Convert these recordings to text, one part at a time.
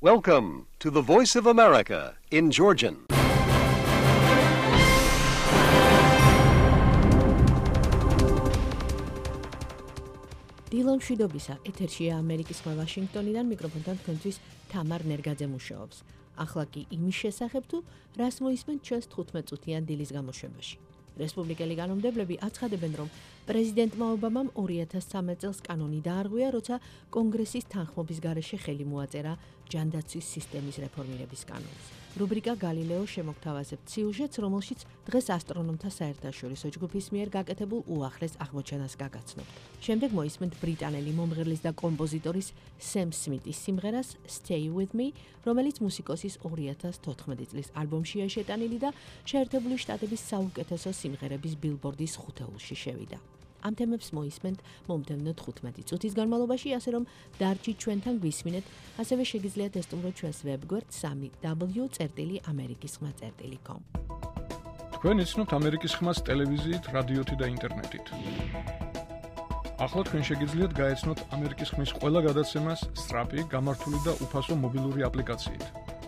Welcome to the Voice of America in Georgian. დილო მშვიდობისა, ეთერშია ამერიკის ხმა ვაშინგტონიდან მიკროფონთან თქვენთვის თამარ ნერგაძე მუშაობს. ახლა კი იმის შესახებ თუ რას მოისმენთ ჩვენს 15 წუთიან დილის გამოშვებაში. რესპუბლიკელი კანონმდებლები აცხადებენ, რომ პრეზიდენტმა ობამამ 2013 წელს კანონი დაარღვია, როცა კონგრესის თანხმობის გარეშე ხელი მოაწერა ჯანდაცვის სისტემის რეფორმირების კანონს. რუბრიკა გალილეო შემოგთავაზებთ სიუჟეტს, რომელშიც დღეს ასტრონომთა საერთაშორისო ჯგუფის მიერ გაკეთებულ უახლეს აღმოჩენას გაგაცნობთ. შემდეგ მოისმენთ ბრიტანელი მომღერლის და კომპოზიტორის სემ სმიტის სიმღერას Stay With Me, რომელიც მუსიკოსის 2014 წლის ალბომშია შეტანილი და შეერთებული შტატების საუკეთესო სიმღერების ბილბორდის ხუთეულში შევიდა. ამ თემებს მოისმენთ მომდევნო 15 წუთის განმავლობაში, ასე რომ დარჩით ჩვენთან გვისმინეთ, ასევე შეგიძლიათ ესტუმროთ ჩვენს ვებგვერდ 3w.amerikiskhma.com. თქვენ იცნობთ ამერიკის ხმას ტელევიზიით, რადიოთი და ინტერნეტით. ახლა თქვენ შეგიძლიათ გაეცნოთ ამერიკის ხმის ყველა გადაცემას სწრაფი, გამართული და უფასო მობილური აპლიკაციით.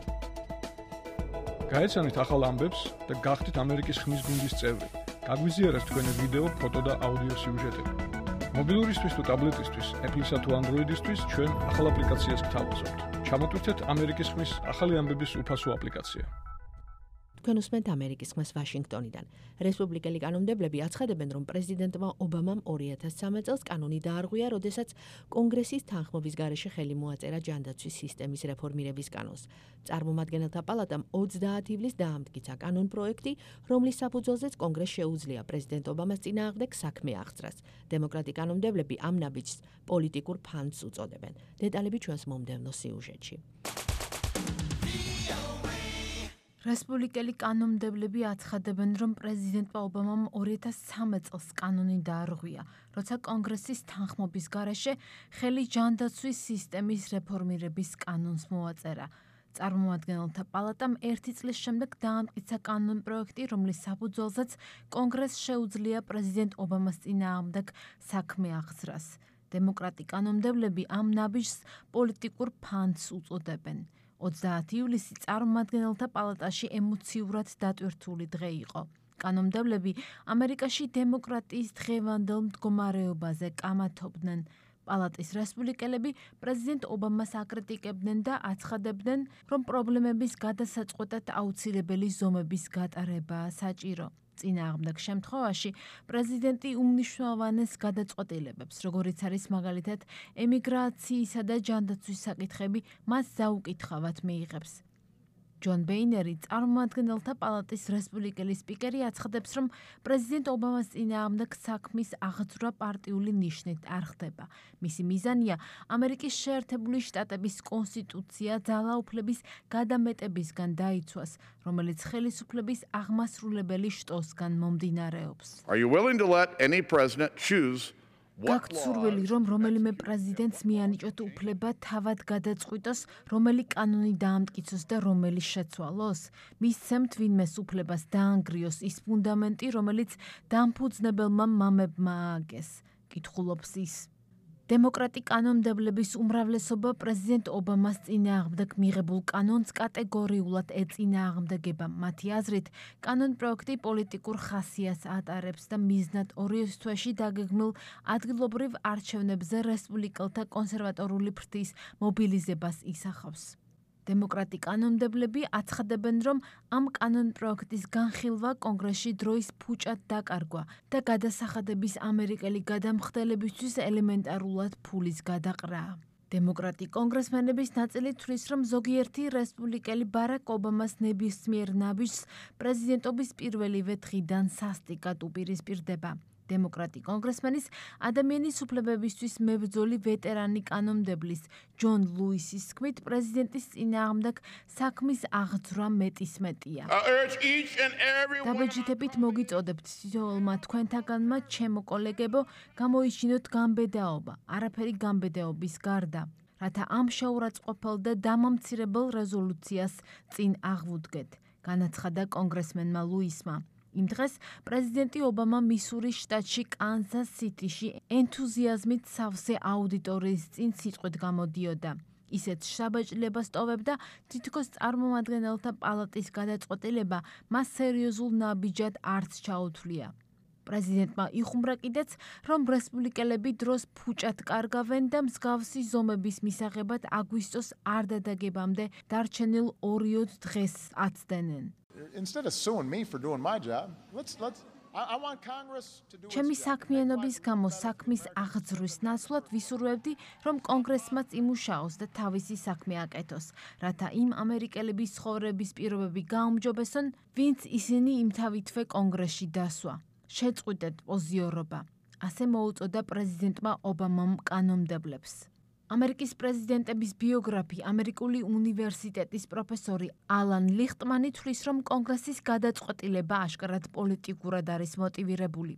გაეცანით ახალ ამბებს და გახდით ამერიკის ხმის გუნდის წევრი. გაგვიზიარეთ თქვენი ვიდეო, ფოტო და აუდიო სიუჟეტები. მობილურისთვის თუ ტაბლეტისთვის, Apple-ისა თუ Android-ისთვის ჩვენ ახალ აპლიკაციას გთავაზობთ. ჩამოტვირთეთ ამერიკის ხმის ახალი ამბების უფასო აპლიკაცია. თქვენ უსმენთ ამერიკის ხმას ვაშინგტონიდან. რესპუბლიკელი კანონმდებლები აცხადებენ, რომ პრეზიდენტმა ობამამ 2013 წელს კანონი დაარღვია, როდესაც კონგრესის თანხმობის გარეშე ხელი მოაწერა ჯანდაცვის სისტემის რეფორმირების კანონს. წარმომადგენელთა პალატამ 30 ივლისს დაამტკიცა კანონპროექტი, რომლის საფუძველზეც კონგრესს შეუძლია პრეზიდენტ ობამას წინააღმდეგ საქმე აღძრას. დემოკრატი კანონმდებლები ამ ნაბიჯს პოლიტიკურ ფანტს უწოდებენ. დეტალები ჩვენს მომდევნო სიუჟეტში. რესპუბლიკელი კანონმდებლები აცხადებენ, რომ პრეზიდენტმა ობამამ 2013 წელს კანონი დაარღვია, როცა კონგრესის თანხმობის გარეშე ხელი ჯანდაცვის სისტემის რეფორმირების კანონს მოაწერა. წარმომადგენელთა პალატამ 1 წლის შემდეგ დაამტკიცა კანონპროექტი, რომლის საფუძველზეც კონგრესს შეუძლია პრეზიდენტ ობამას წინააღმდეგ საქმე აღძრას. დემოკრატი კანონმდებლები ამ ნაბიჯს პოლიტიკურ ფანტს უწოდებენ. 30 ივლისი წარმომადგენელთა პალატაში ემოციურად დატვირთული დღე იყო. კანონმდებლები ამერიკაში დემოკრატიის დღევანდელ მდგომარეობაზე კამათობდნენ. პალატის რესპუბლიკელები პრეზიდენტ ობამას აკრიტიკებდნენ და აცხადებდნენ, რომ პრობლემების გადასაწყვეტად აუცილებელი ზომების გატარებაა საჭირო. წინააღმდეგ შემთხვევაში პრეზიდენტი უმნიშვნელოვანეს გადაწყვეტილებებს, როგორიც არის მაგალითად ემიგრაციისა და ჯანდაცვის საკითხები, მას ზაუკითხავად მიიღებს. ჯონ ბეინერი, წარმომადგენელთა პალატის რესპუბლიკელი სპიკერი, აცხადებს, რომ პრეზიდენტ ობამას წინააღმდეგ საქმის აღძვრა პარტიული ნიშნით არ ხდება. მისი მიზანია ამერიკის შეერთებული შტატების კონსტიტუცია ძალაუფლების გადამეტებისგან დაიცვას, რომელიც ხელისუფლების აღმასრულებელი შტოსგან მომდინარეობს. Are you willing to let any president choose გაქვთ სურვილი, რომ რომელიმე პრეზიდენტს მიანიჭოთ უფლება თავად გადაწყვიტოს, რომელი კანონი დაამტკიცოს და რომელი შეცვალოს? მისცემთ ვინმეს უფლებას დაანგრიოს ის ფუნდამენტი, რომელიც დამფუძნებელმა მამებმა ააგეს? კითხულობს ის. დემოკრატი კანონმდებლების უმრავლესობა პრეზიდენტ ობამას წინააღმდეგ მიღებულ კანონს კატეგორიულად ეწინააღმდეგება. მათი აზრით, კანონპროექტი პოლიტიკურ ხასიათს ატარებს და მიზნად 2 თვეში დაგეგმილ ადგილობრივ არჩევნებზე რესპუბლიკელთა კონსერვატორული ფრთის მობილიზებას ისახავს. დემოკრატი კანონმდებლები აცხადებენ, რომ ამ კანონპროექტის განხილვა კონგრესში დროის ფუჭად დაკარგვა და გადასახადების ამერიკელი გადამხდელებისთვის ელემენტარულად ფულის გადაყრაა. დემოკრატი კონგრესმენების ნაწილი თვლის, რომ ზოგიერთი რესპუბლიკელი ბარაკ ობამას ნებისმიერ ნაბიჯს პრეზიდენტობის პირველივე დღიდან სასტიკად უპირისპირდება. დემოკრატი კონგრესმენის ადამიანის უფლებებისთვის მებრძოლი ვეტერანი კანონმდებლის ჯონ ლუისის თქმით, პრეზიდენტის წინააღმდეგ საქმის აღძვრა მეტისმეტია. დაბეჭდებით მოგიწოდებთ თითოეულმა თქვენთაგანმა, ჩემო კოლეგებო, გამოიჩინოთ გამბედაობა, არაფერი გამბედაობის გარდა, რათა ამ შეურაცხყოფელ და დამამცირებელ რეზოლუციას წინ აღვუდგეთ, განაცხადა კონგრესმენმა ლუისმა. იმ დღეს პრეზიდენტი ობამა მისურის შტატში კანზას სიტიში ენთუზიაზმით სავსე აუდიტორიის წინ სიტყვით გამოდიოდა. ისეთ შაბაჭლებას ტოვებდა, თითქოს წარმომადგენელთა პალატის გადაწყვეტილება მას სერიოზულ ნაბიჯად არც ჩაუთვლია. პრეზიდენტმა იხუმრა კიდეც, რომ რესპუბლიკელები დროს ფუჭად კარგავენ და მსგავსი ზომების მისაღებად აგვისტოს არ დადაგებამდე დარჩენილ 2 დღეს აცდენენ. Instead of suing me for doing my job, I want Congress to do ჩემი საქმიანობის გამო საქმის აღძრვის ნაცვლად ვისურვებდი, რომ კონგრესმაც იმუშაოს და თავისი საქმე აკეთოს, რათა იმ ამერიკელების ცხოვრების პირობები გაუმჯობესონ, ვინც ისინი იმთავითვე კონგრესში დასვა. შეწყვიტეთ პოზიორობა, ასე მოუწოდა პრეზიდენტმა ობამამ კანონმდებლებს. ამერიკის პრეზიდენტების ბიოგრაფი, ამერიკული უნივერსიტეტის პროფესორი ალან ლიხტმანი თვლის, რომ კონგრესის გადაწყვეტილება აშკარად პოლიტიკურად არის მოტივირებული.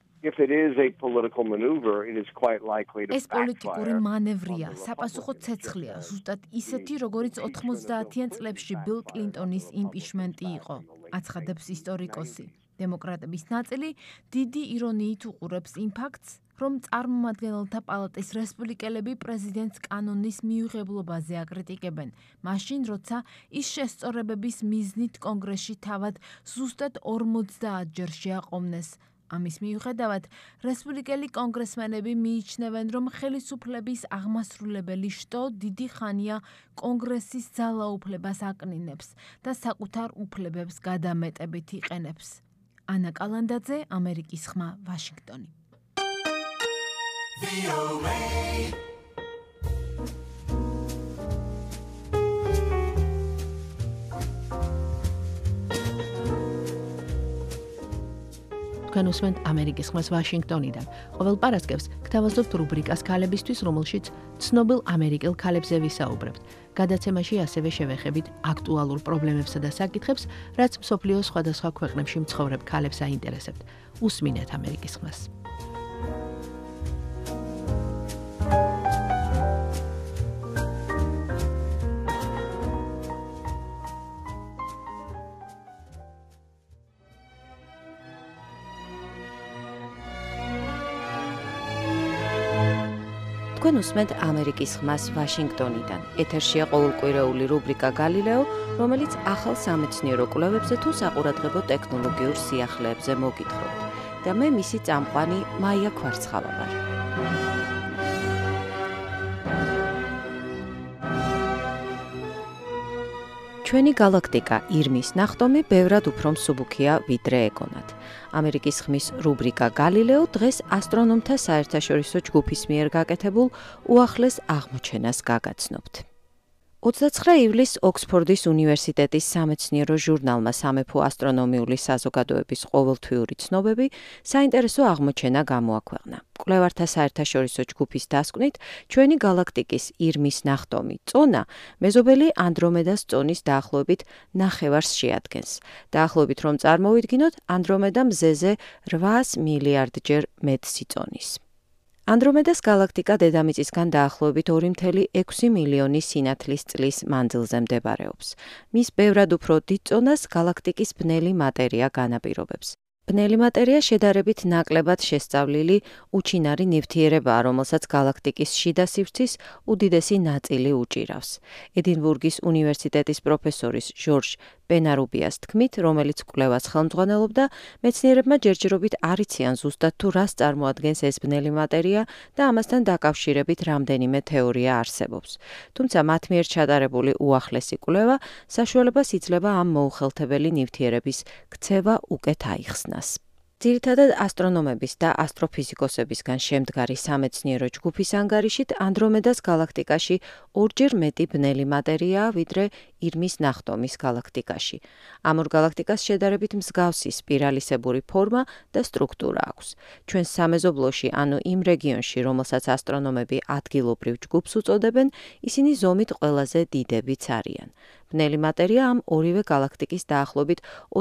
ეს პოლიტიკური მანევრია, საპასუხო ცეცხლია, ზუსტად ისეთი, როგორიც 90-იან წლებში ბილ კლინტონის იმპიჩმენტი იყო, აცხადებს ისტორიკოსი. დემოკრატების ნაწილი დიდი ირონიით უყურებს იმ ფაქტს, რომ წარმომადგენელთა პალატის რესპუბლიკელები პრეზიდენტს კანონის მიუღებლობაზე აკრიტიკებენ, მაშინ როცა ის შესწორებების მიზნით კონგრესში თავად ზუსტად 50-ჯერ შეაყოვნეს. ამის მიუხედავად, რესპუბლიკელი კონგრესმენები მიიჩნევენ, რომ ხელისუფლების აღმასრულებელი შტო დიდი ხანია კონგრესის ძალაუფლებას აკნინებს და საკუთარ უფლებებს გადამეტებით იყენებს. ანა კალანდაძე, ამერიკის ხმა, ვაშინგტონი. თქვენ უსმენთ ამერიკის ხმას ვაშინგტონიდან. ყოველ პარასკევს გთავაზობთ რუბრიკას ქალებისთვის, რომელშიც ცნობილ ამერიკელ ქალებზე ვისაუბრებთ. გადაცემაში ასევე შევეხებით აქტუალურ პრობლემებსა და საკითხებს, რაც მსოფლიოს სხვადასხვა ქვეყნებში მცხოვრებ ქალებს აინტერესებთ. უსმინეთ ამერიკის ხმას. თქვენ უსმენთ ამერიკის ხმას ვაშინგტონიდან. ეთერშია ყოველკვირეული რუბრიკა გალილეო, რომელიც ახალ სამეცნიერო კვლევებზე თუ საყურადღებო ტექნოლოგიურ სიახლეებზე მოგითხრობთ. და მე მისი წამყვანი მაია ქვარცხავა ვარ. ჩვენი galaktika ირმის ნახტომი ბევრად უფრო მსუბუქია ვიდრე ეგონათ. ამერიკის ხმის რუბრიკა გალილეო დღეს ასტრონომთა საერთაშორისო ჯგუფის მიერ გაკეთებულ უახლეს აღმოჩენას გაგაცნობთ. 29 ივლისს ოქსფორდის უნივერსიტეტის სამეცნიერო ჟურნალმა სამეფო ასტრონომიული საზოგადოების ყოველთვიური ცნობები საინტერესო აღმოჩენა გამოაქვეყნა. კვლევართა საერთაშორისო ჯგუფის დასკვნით, ჩვენი galaktikis ირმის ნახტომი წონა მეზობელი ანდრომედას წონის დაახლოებით 9-ვარს შეადგენს. დაახლოებით რომ წარმოვიდგინოთ, ანდრომედა მზეზე 800 მილიარდჯერ მეტსი წონის. ანდრომედას galaktika დედამიწისგან დაახლოებით 2,6 მილიონი სინათლის წლის მანძილზე მდებარეობს. მის ბევრად უფრო დიდ წონას galaktikis ბნელი მატერია განაპირობებს. ბნელი მატერია შედარებით ნაკლებად შესწავლილი უჩინარი ნივთიერებაა, რომელსაც galaktikis შიდა სივრცის უდიდესი ნაწილი უჭირავს. ედინბურგის უნივერსიტეტის პროფესორის ჟორჟ პენარუბიას თქმით, რომელიც კვლევას ხელმძღვანელობდა, მეცნიერებმა ჯერჯერობით არ იციან ზუსტად თუ რას წარმოადგენს ეს ბნელი მატერია და ამასთან დაკავშირებით რამდენიმე თეორია არსებობს. თუმცა მათ მიერ ჩატარებული უახლესი კვლევა საშუალებას იძლევა ამ მოუხელთებელი ნივთიერების ქცევა უკეთ აიხსნას. ძირითადად ასტრონომების და ასტროფიზიკოსებისგან შემდგარი სამეცნიერო ჯგუფის ანგარიშით ანდრომედას galaktikაში 2-ჯერ მეტი ბნელი მატერიაა, ვიდრე ირმის ნახტომის galaktikაში. ამ ორ galaktikas შედარებით მსგავსი სპირალისებური ფორმა და სტრუქტურა აქვს. ჩვენ სამეზობლოში, ანუ იმ რეგიონში, რომელსაც ასტრონომები ადგილობრივ ჯგუფს უწოდებენ, ისინი ზომით ყველაზე დიდებიც არიან. ბნელი მატერია ამ ორივე galaktikis დაახლოებით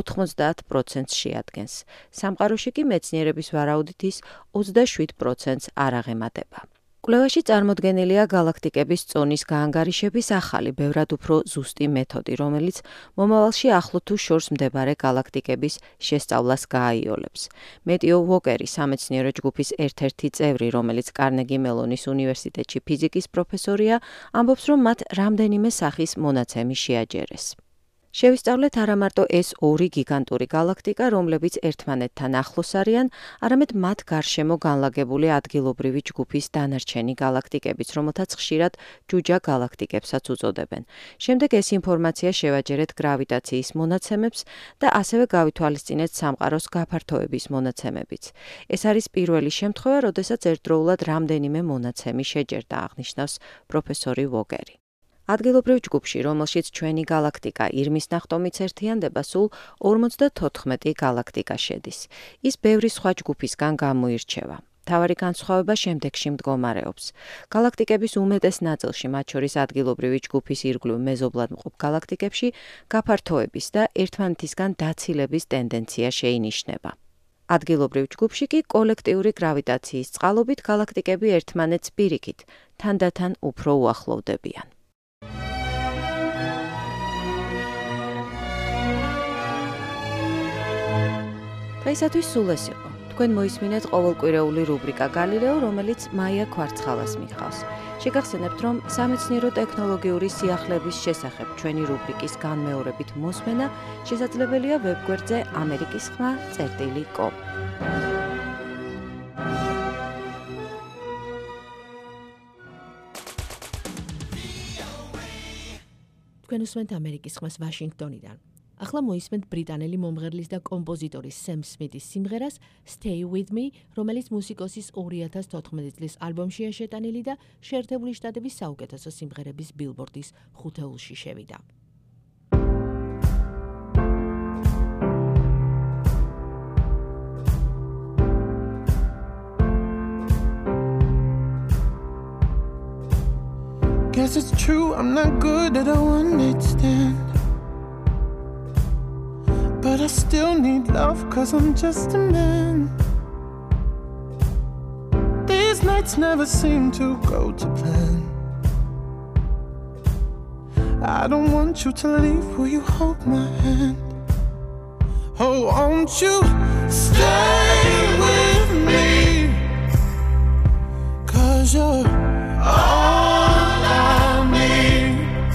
90%-ს შეადგენს. სამყაროში კი მეცნიერების ვარაუდით ის 27%-ს არ აღემატება. კვლევაში წარმოდგენილია galaktikების წონის გაანგარიშების ახალი, ბევრად უფრო ზუსტი მეთოდი, რომელიც მომავალში ახლო თუ შორს მდებარე galaktikების შესწავლას გააიოლებს. მეტიო ვოკერი, სამეცნიერო ჯგუფის ერთ-ერთი წევრი, რომელიც კარნეგი მელონის უნივერსიტეტში ფიზიკის პროფესორია, ამბობს, რომ მათ რამდენიმე სახის მონაცემი შეაჯერეს. შევისწავლეთ არა მარტო ეს ორი გიგანტური galaktika, რომლებიც ერთმანეთთან ახლოს არიან, არამედ მათ გარშემო განლაგებული ადგილობრივი ჯგუფის დანარჩენი galaktikებიც, რომელთაც ხშირად ჯუჯა galaktikებსაც უწოდებენ. შემდეგ ეს ინფორმაცია შევაჯერეთ გრავიტაციის მონაცემებს და ასევე გავითვალისწინეთ სამყაროს გაფართოების მონაცემებიც. ეს არის პირველი შემთხვევა, როდესაც ერთდროულად რამდენიმე მონაცემი შეჯერდა, აღნიშნავს პროფესორი ვოგერი. ადგილობრივ ჯგუფში, რომელშიც ჩვენი galaktika ირმის ნახტომიც ერთიანდება, სულ 54 galaktika შედის. ის ბევრი სხვა ჯგუფისგან გამოირჩევა. მთავარი განსხვავება შემდეგში მდგომარეობს. galaktikების უმეტეს ნაწილში, მათ შორის ადგილობრივი ჯგუფის ირგვლივ მეზობლად მყოფ galaktikებში, გაფართოების და ერთმანეთისგან დაცილების ტენდენცია შეინიშნება. ადგილობრივ ჯგუფში კი კოლექტიური გრავიტაციის წყალობით galaktikები ერთმანეთს პირიქით, თანდათან უფრო უახლოვდებიან. დღეისათვის სულ ეს იყო. თქვენ მოისმინეთ ყოველკვირეული რუბრიკა გალილეო, რომელიც მაია ქვარცხალას მიხავს. შეგახსენებთ, რომ სამეცნიერო ტექნოლოგიური სიახლეების შესახებ ჩვენი რუბრიკის განმეორებით მოსმენა შესაძლებელია ვებგვერდზე amerikisxma.com. თქვენ უსმენთ ამერიკის ხმას ვაშინგტონიდან. ახლა მოისმენთ ბრიტანელი მომღერლის და კომპოზიტორის სემ სმითის სიმღერას Stay With Me, რომელიც მუსიკოსის 2014 წლის ალბომშია შეტანილი და შეერთებული შტატების საუკეთესო სიმღერების ბილბორდის ხუთეულში შევიდა. Guess it's true, I'm not good at a one-night stand, but I still need love, 'cause I'm just a man. These nights never seem to go to plan. I don't want you to leave, will you hold my hand? Oh, won't you stay with me, 'cause you're all I need.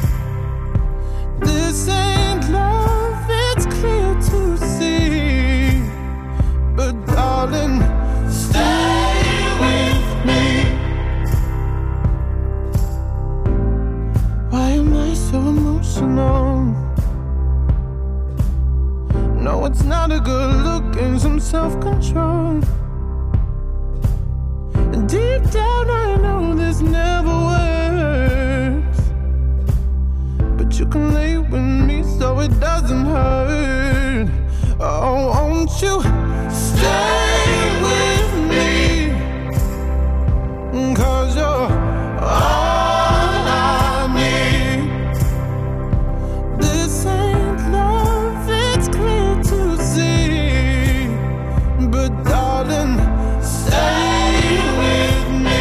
This ain't love, it's clear to see, but darling, stay with me. Why am I so emotional? No, it's not a good look and some self-control. Deep down I know this never works, but you can lay with me so it doesn't hurt. Oh, won't you stay with me, 'cause you're all I need. This ain't love, it's clear to see, but darling, stay with me.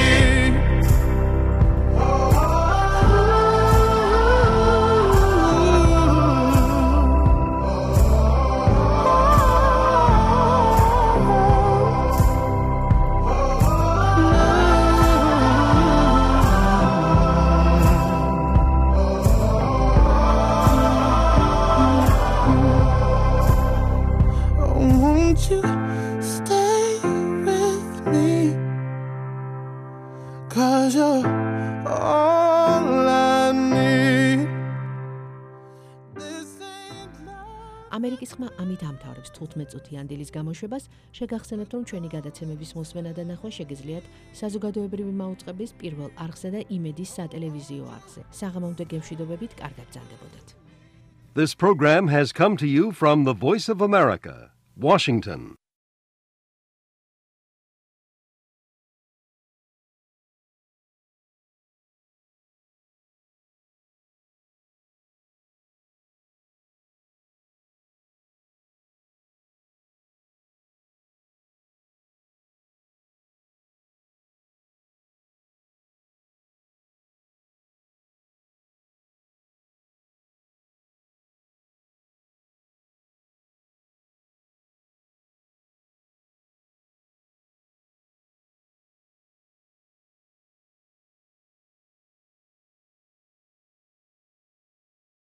Won't you stay with me, 'cause you're all I need. This ain't love. ამერიკის ხმა ამით ამთავრებს 15 წუთიან დილის გამოშვებას. შეგახსენებთ, რომ ჩვენი გადაცემების მოსმენა და ნახვა შეგიძლიათ საზოგადოებრივი მაუწყებლის პირველ არხზე და იმედის სატელევიზიო არხზე. საღამომდე გემშვიდობებით, კარგად ბრძანდებოდეთ. This program has come to you from the Voice of America, Washington.